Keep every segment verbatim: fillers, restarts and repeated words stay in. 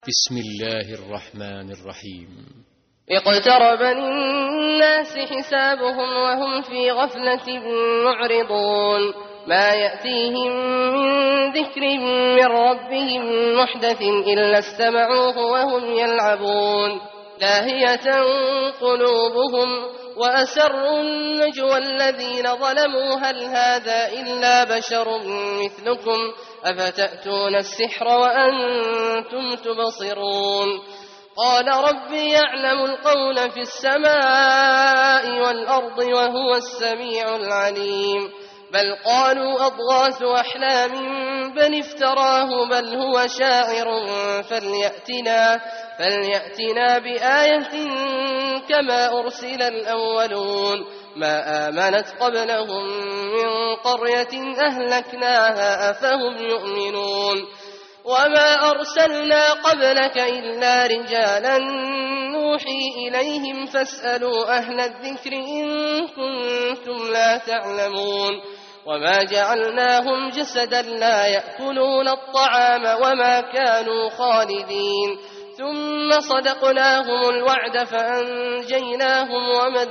بسم الله الرحمن الرحيم. اقترب للناس حسابهم وهم في غفلة معرضون ما يأتيهم من ذكر من ربهم محدث إلا استمعوه وهم يلعبون لاهية قلوبهم وأسروا النجوى الذين ظلموا هل هذا إلا بشر مثلكم أفتأتون السحر وأنتم تبصرون قال ربي يعلم القول في السماء والأرض وهو السميع العليم بل قالوا أضغاث أحلام بل افتراه بل هو شاعر فليأتنا, فليأتنا بآية كما أرسل الأولون ما آمنت قبلهم من قرية أهلكناها أفهم يؤمنون وما أرسلنا قبلك إلا رجالا نوحي إليهم فاسألوا أهل الذكر إن كنتم لا تعلمون وما جعلناهم جسدا لا يأكلون الطعام وما كانوا خالدين ثم صدقناهم الوعد فأنجيناهم ومن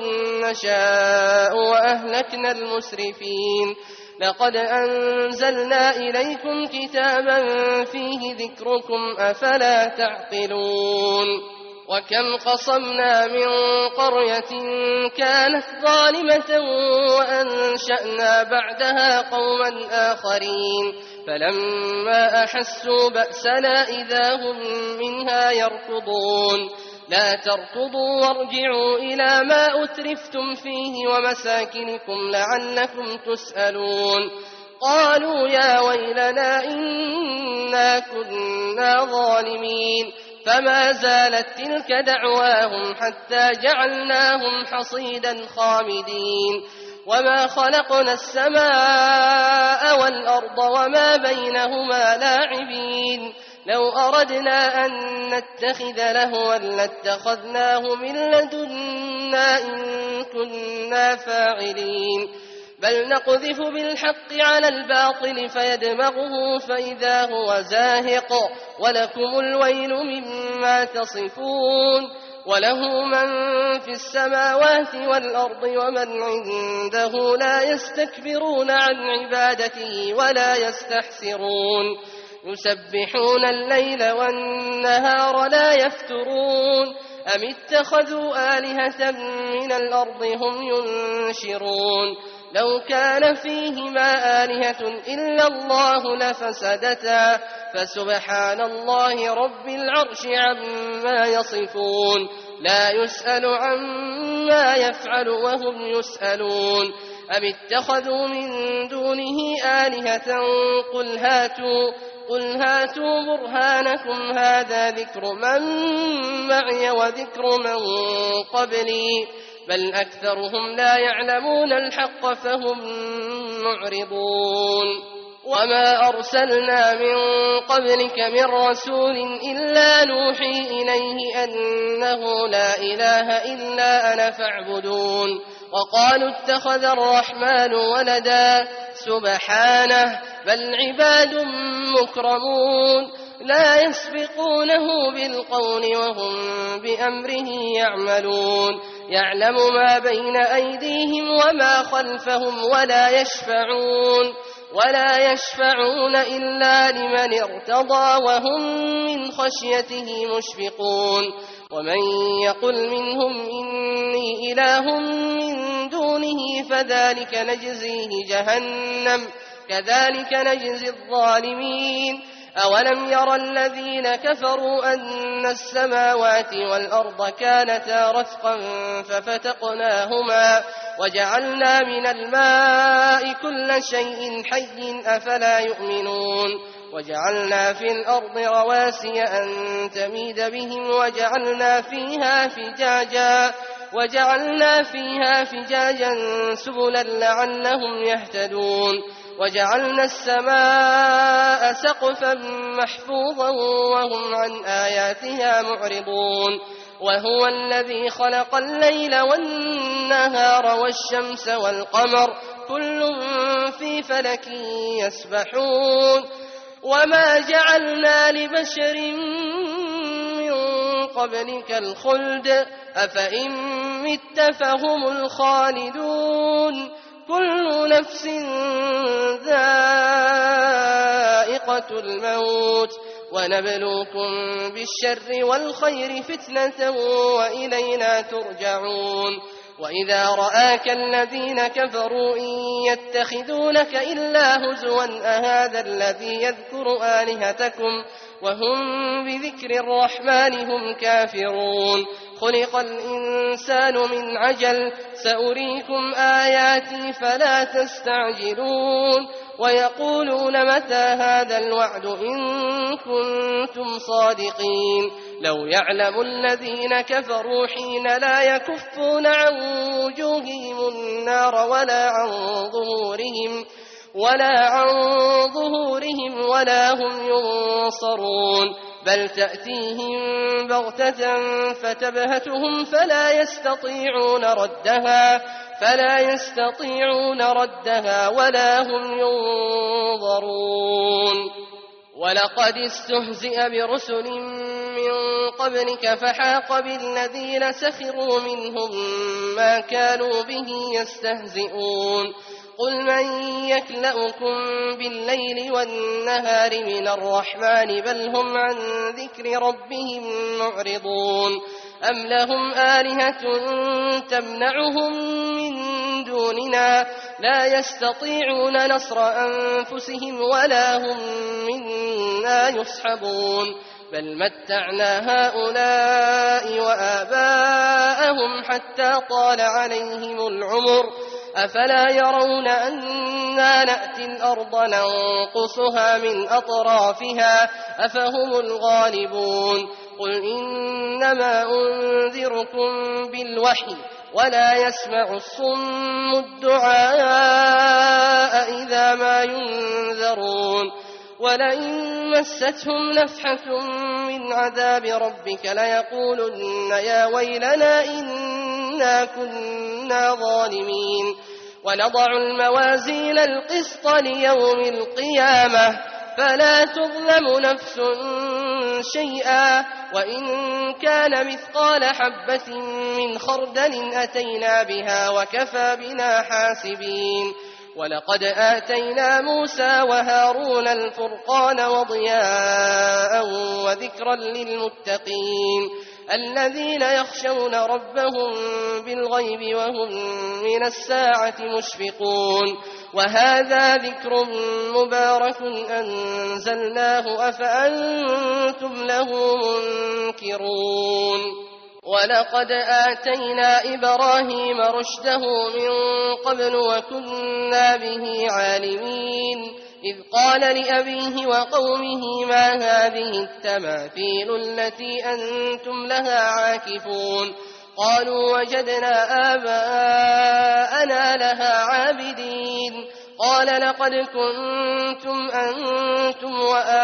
نشاء وأهلكنا المسرفين لقد أنزلنا إليكم كتابا فيه ذكركم أفلا تعقلون وكم قصمنا من قرية كانت ظالمة وأنشأنا بعدها قوما آخرين فلما أحسوا بأسنا إذا هم منها يركضون لا تركضوا وارجعوا إلى ما أترفتم فيه ومساكنكم لعلكم تسألون قالوا يا ويلنا إنا كنا ظالمين فما زالت تلك دعواهم حتى جعلناهم حصيدا خامدين وما خلقنا السماء والأرض وما بينهما لاعبين لو أردنا أن نتخذ لهوا لاتخذناه من لدنا إن كنا فاعلين بل نقذف بالحق على الباطل فيدمغه فإذا هو زاهق ولكم الويل مما تصفون وله من في السماوات والأرض ومن عنده لا يستكبرون عن عبادته ولا يستحسرون يسبحون الليل والنهار لا يفترون أم اتخذوا آلهة من الأرض هم ينشرون لو كان فيهما آلهة إلا الله لفسدتا فسبحان الله رب العرش عما يصفون لا يسأل عما يفعل وهم يسألون أم اتخذوا من دونه آلهة قل هاتوا قل هاتوا برهانكم هذا ذكر من معي وذكر من قبلي بل أكثرهم لا يعلمون الحق فهم معرضون وما أرسلنا من قبلك من رسول إلا نوحي إليه أنه لا إله إلا أنا فاعبدون وقالوا اتخذ الرحمن ولدا سبحانه بل عباد مكرمون لا يسبقونه بالقول وهم بأمره يعملون يعلم ما بين أيديهم وما خلفهم ولا يشفعون ولا يشفعون إلا لمن ارتضى وهم من خشيته مشفقون ومن يقل منهم إني إله من دونه فذلك نجزيه جهنم كذلك نجزي الظالمين أولم يرى الذين كفروا أن السماوات والأرض كانتا رتقا ففتقناهما وجعلنا من الماء كل شيء حي أفلا يؤمنون وجعلنا في الأرض رواسي أن تميد بهم وجعلنا فيها فجاجا وجعلنا فيها فجاجا سبلا لعلهم يهتدون وجعلنا السماء سقفا محفوظا وهم عن آياتها معرضون وهو الذي خلق الليل والنهار والشمس والقمر كل في فلك يسبحون وما جعلنا لبشر قبلك الخلد أفإن مت فهم الخالدون كل نفس ذائقة الموت ونبلوكم بالشر والخير فتنة وإلينا ترجعون وإذا رآك الذين كفروا إن يتخذونك إلا هزوا أهذا الذي يذكر آلهتكم وهم بذكر الرحمن هم كافرون خلق الإنسان من عجل سأريكم آياتي فلا تستعجلون ويقولون متى هذا الوعد إن كنتم صادقين لو يعلم الذين كفروا حين لا يكفون عن وجوههم النار ولا عن ظهورهم ولا عن ظهورهم ولا هم ينصرون بل تأتيهم بغتة فتبهتهم فلا يستطيعون ردها فلا يستطيعون ردها ولا هم ينظرون ولقد استهزئ برسل من قبلك فحاق بالذين سخروا منهم ما كانوا به يستهزئون قل من يكلؤكم بالليل والنهار من الرحمن بل هم عن ذكر ربهم معرضون أم لهم آلهة تمنعهم من دوننا لا يستطيعون نصر أنفسهم ولا هم منا يصحبون بل متعنا هؤلاء وآباءهم حتى طال عليهم العمر أفلا يرون أنا نأتي الأرض ننقصها من أطرافها أفهم الغالبون قل إنما أنذركم بالوحي ولا يسمع الصم الدعاء إذا ما ينذرون ولئن مستهم نفحة من عذاب ربك ليقولن يا ويلنا إنا كنا ظالمين ونضع الموازين القسط ليوم القيامة فلا تظلم نفس شيئا وإن كان مثقال حبة من خردل أتينا بها وكفى بنا حاسبين ولقد آتينا موسى وهارون الفرقان وضياء وذكرا للمتقين الذين يخشون ربهم بالغيب وهم من الساعة مشفقون وهذا ذكر مبارك أنزلناه أفأنتم له منكرون ولقد آتينا إبراهيم رشده من قبل وكنا به عالمين إذ قال لأبيه وقومه ما هذه التماثيل التي أنتم لها عاكفون قالوا وجدنا آباءنا لها عابدين قال لقد كنتم أنتم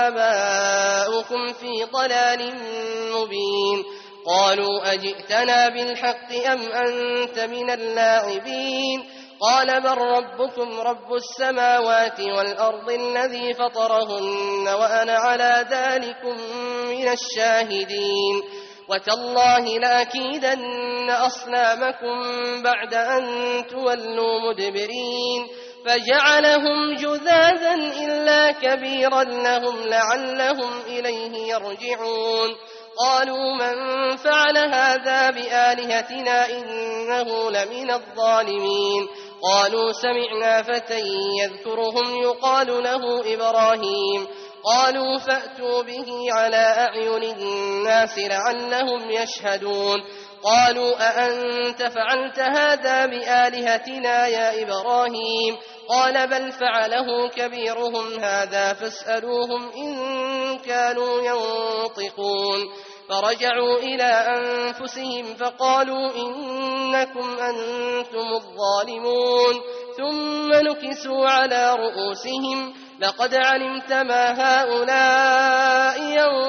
وآباؤكم في ضلال مبين قالوا أجئتنا بالحق أم أنت من اللاعبين قال بل ربكم رب السماوات والأرض الذي فطرهن وأنا على ذلكم من الشاهدين وتالله لأكيدن أصنامكم بعد أن تولوا مدبرين فجعلهم جذاذا إلا كبيرا لهم لعلهم إليه يرجعون قالوا من فعل هذا بآلهتنا إنه لمن الظالمين قالوا سمعنا فتى يذكرهم يقال له إبراهيم قالوا فأتوا به على أعين الناس لعلهم يشهدون قالوا أأنت فعلت هذا بآلهتنا يا إبراهيم قال بل فعله كبيرهم هذا فاسألوهم إن كانوا ينطقون فرجعوا إلى أنفسهم فقالوا إنكم أنتم الظالمون ثم نكسوا على رؤوسهم لقد علمت ما هؤلاء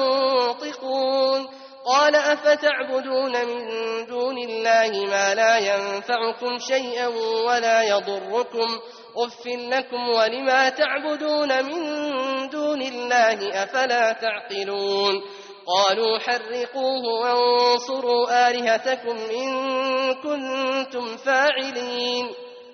ينطقون قال أفتعبدون من دون الله ما لا ينفعكم شيئا ولا يضركم أف لكم ولما تعبدون من دون الله أفلا تعقلون قالوا حرقوه وانصروا آلهتكم إن كنتم فاعلين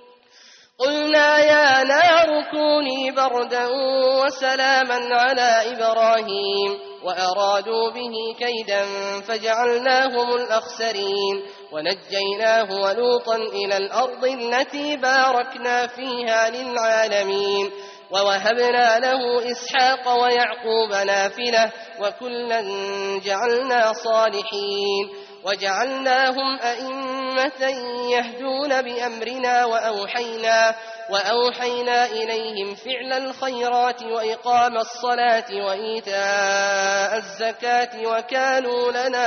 قلنا يا نار كوني بردا وسلاما على إبراهيم وأرادوا به كيدا فجعلناهم الأخسرين ونجيناه ولوطا إلى الأرض التي باركنا فيها للعالمين ووهبنا له إسحاق ويعقوب نافلة وكلا جعلنا صالحين وجعلناهم أئمة يهدون بأمرنا وأوحينا, وأوحينا إليهم فعل الخيرات وإقام الصلاة وإيتاء الزكاة وكانوا لنا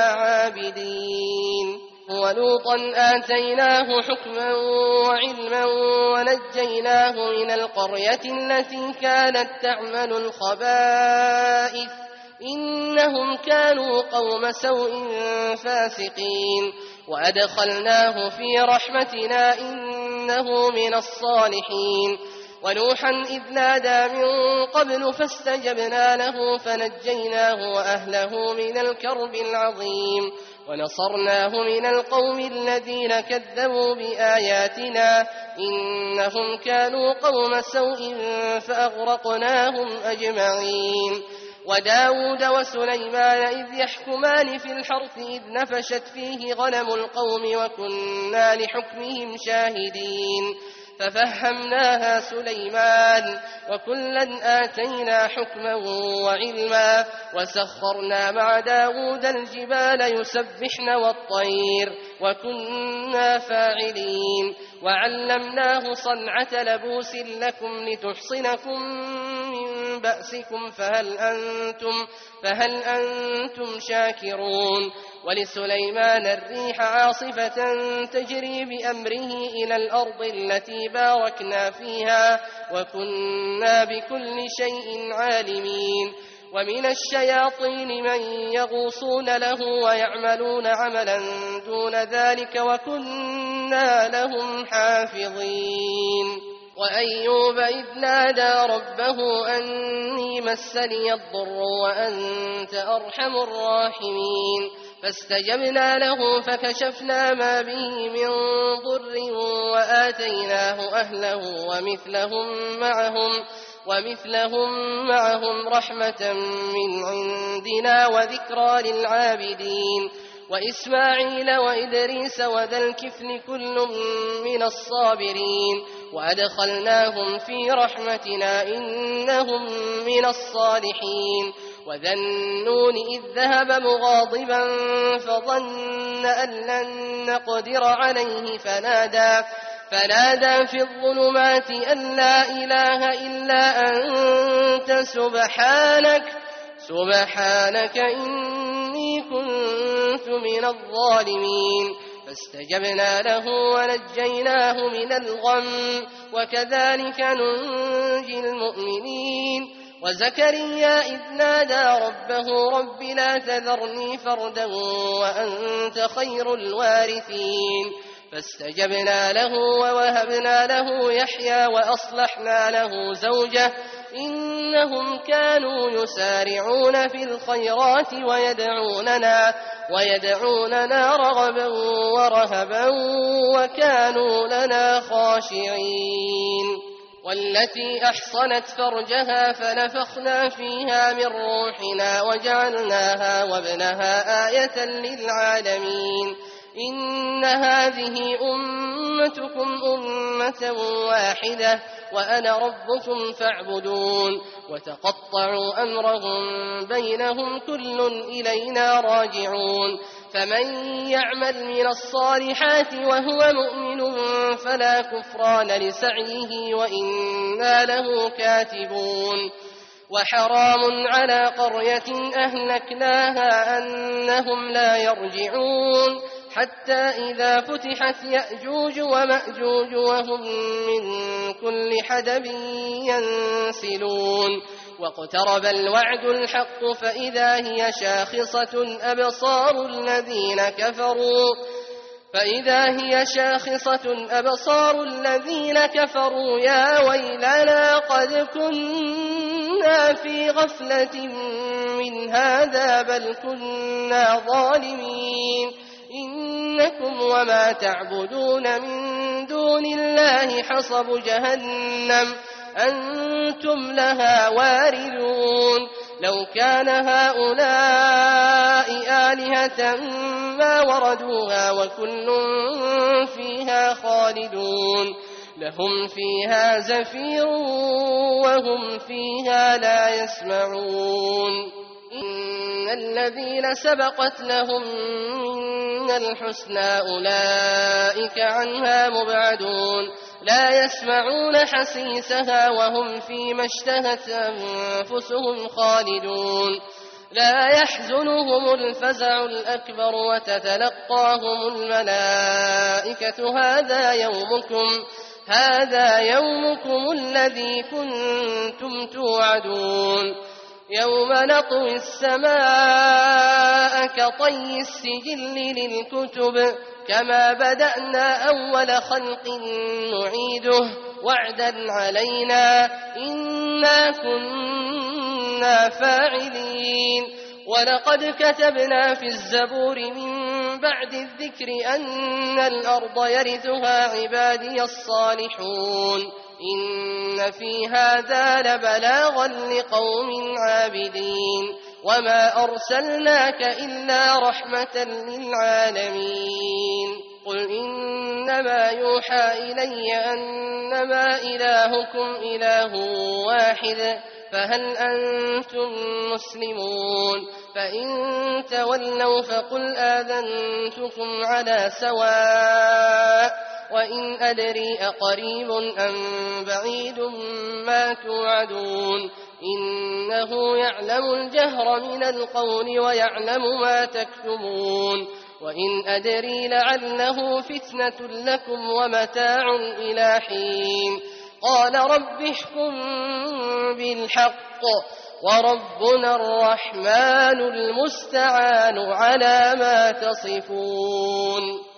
عابدين ولوطا آتيناه حكما وعلما ونجيناه من القرية التي كانت تعمل الخبائث إنهم كانوا قوم سوء فاسقين وأدخلناه في رحمتنا إنه من الصالحين ونوحا إذ نادى من قبل فاستجبنا له فنجيناه وأهله من الكرب العظيم ونصرناه من القوم الذين كذبوا بآياتنا إنهم كانوا قوم سوء فأغرقناهم أجمعين وداود وسليمان إذ يحكمان في الحرث إذ نفشت فيه غنم القوم وكنا لحكمهم شاهدين ففهمناها سليمان وكلا آتينا حكما وعلما وسخرنا مع داود الجبال يسبحن والطير وكنا فاعلين وعلمناه صنعة لبوس لكم لتحصنكم من بأسكم فهل أنتم, فهل أنتم شاكرون ولسليمان الريح عاصفة تجري بأمره إلى الأرض التي باركنا فيها وكنا بكل شيء عالمين ومن الشياطين من يغوصون له ويعملون عملا دون ذلك وكنا لهم حافظين وأيوب إذ نادى ربه أني مسني الضر وأنت أرحم الراحمين فاستجبنا له فكشفنا ما به من ضر وآتيناه أهله ومثلهم معهم ومثلهم معهم رحمة من عندنا وذكرى للعابدين وإسماعيل وإدريس وذا الكفل كل من الصابرين وأدخلناهم في رحمتنا إنهم من الصالحين وذا النون إذ ذهب مغاضبا فظن أن لن نقدر عليه فنادى فنادى في الظلمات أن لا إله إلا أنت سبحانك سبحانك إني كنت من الظالمين فاستجبنا له ونجيناه من الغم وكذلك ننجي المؤمنين وزكريا إذ نادى ربه رب لا تذرني فردا وأنت خير الوارثين فاستجبنا له ووهبنا له يحيى وأصلحنا له زوجه إنهم كانوا يسارعون في الخيرات ويدعوننا, ويدعوننا رغبا ورهبا وكانوا لنا خاشعين والتي أحصنت فرجها فنفخنا فيها من روحنا وجعلناها وابنها آية للعالمين إن هذه أمتكم أمة واحدة وأنا ربكم فاعبدون وتقطعوا أمرهم بينهم كل إلينا راجعون فمن يعمل من الصالحات وهو مؤمن فلا كفران لسعيه وإنا له كاتبون وحرام على قرية أهلكناها أنهم لا يرجعون حتى إذا فتحت يأجوج ومأجوج وهم من كل حدب ينسلون واقترب الوعد الحق فإذا هي شاخصة أبصار الذين كفروا فإذا هي شاخصة أبصار الذين كفروا يا ويلنا قد كنا كنا في غفلة من هذا بل كنا ظالمين إنكم وما تعبدون من دون الله حصب جهنم أنتم لها واردون لو كان هؤلاء آلهة ما وردوها وكل فيها خالدون لهم فيها زفير وهم فيها لا يسمعون إن الذين سبقت لهم من الحسنى أولئك عنها مبعدون لا يسمعون حسيسها وهم فيما اشتهت أنفسهم خالدون لا يحزنهم الفزع الأكبر وتتلقاهم الملائكة هذا يومكم هذا يومكم الذي كنتم توعدون يوم نطوي السماء كطي السجل للكتب كما بدأنا أول خلق نعيده وعدا علينا إنا كنا فاعلين ولقد كتبنا في الزبور من بعد الذكر أن الأرض يرثها عبادي الصالحون إن في هذا لبلاغا لقوم عابدين وما أرسلناك إلا رحمة للعالمين قل إنما يوحى إلي أنما إلهكم إله واحد فهل أنتم مسلمون فإن تولوا فقل آذنتكم على سواء وإن أدري أقريب أم بعيد ما توعدون إنه يعلم الجهر من القول ويعلم ما تكتمون وإن أدري لعله فتنة لكم ومتاع إلى حين قال رب احكم بالحق وربنا الرحمن المستعان على ما تصفون